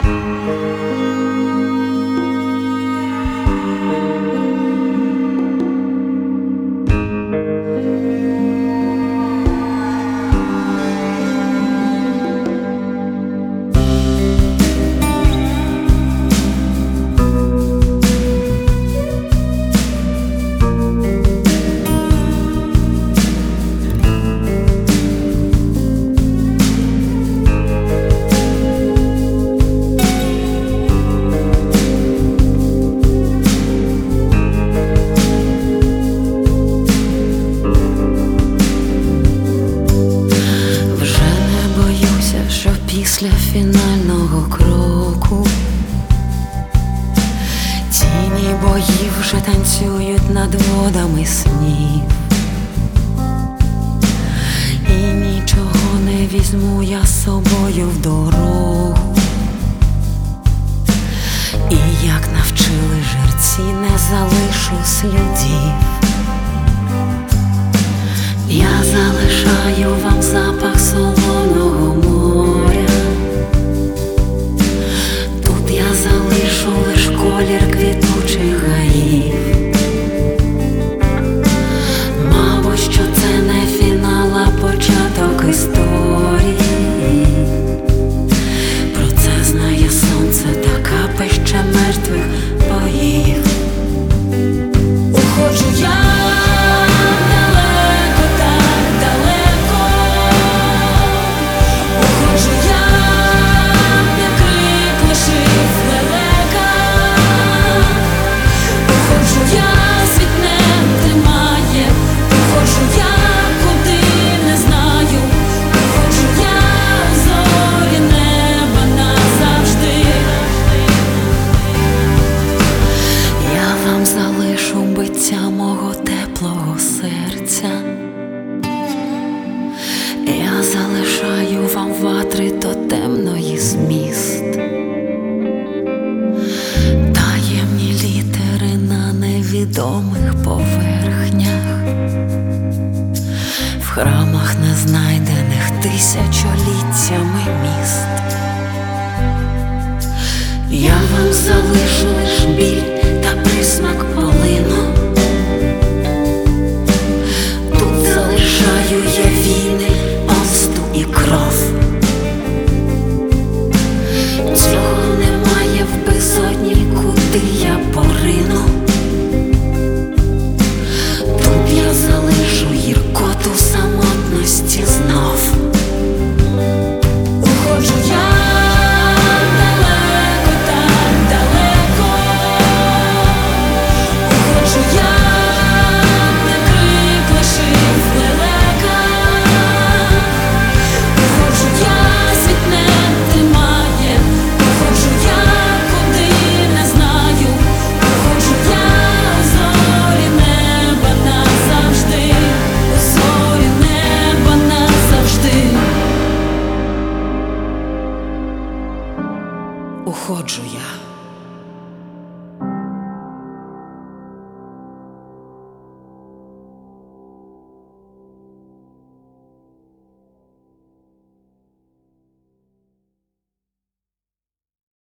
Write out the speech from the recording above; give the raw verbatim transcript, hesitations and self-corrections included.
Після фінального кроку тіні боїв вже танцюють над водами снів, і нічого не візьму я з собою в дорогу. І як навчили жерці, не залишу слідів. Я залишаю вам запах солоного моря. Тут я залишу лиш колір квітучих гаїв. Мабуть, що це не фінал, а початок історії. Про це знає сонце та капе ще мертвих боїв. Уходжу я мого теплого серця. Я залишаю вам ватри тотемної зміст, таємні літери на невідомих поверхнях, в храмах незнайдених тисячоліттями міст. Я вам залишу лиш біль та присмак полину. Є війни, помсту і кров. Цього немає в безодні, куди я порину. Тут я залишу гіркоту самотності знов. Уходжу я далеко, так далеко. Уходжу я, де крик лишив лелека. Уходжу я.